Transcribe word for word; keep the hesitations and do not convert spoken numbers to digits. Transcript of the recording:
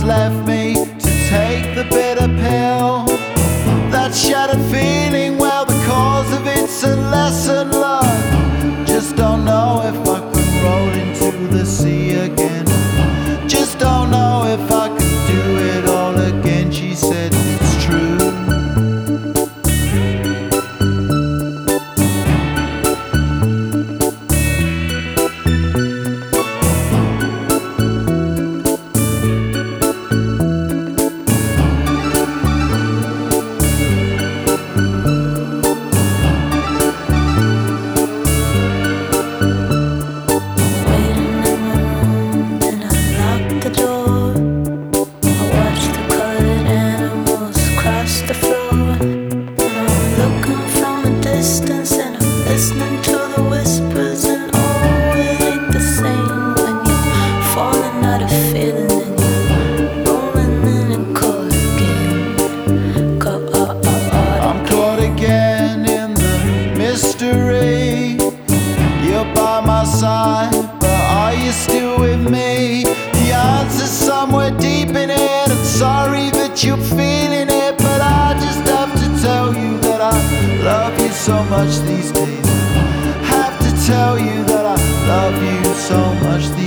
left me to take the bitter pill. That shattered feeling, well, the cause of it's a lesson learned. Just don't know if I could roll into the sea again. Just don't know if I could do it all again. She said it's true. Listening to the whispers, and oh, it ain't the same when you're falling out of feeling and you're rolling in a caught again. Caught, uh, uh, uh, I'm caught again in the mystery. You're by my side, but are you still with me? The answer's somewhere deep in it. I'm sorry that you're feeling it, but I just have to tell you that I love you so much these days. Have to tell you that I love you so much these days.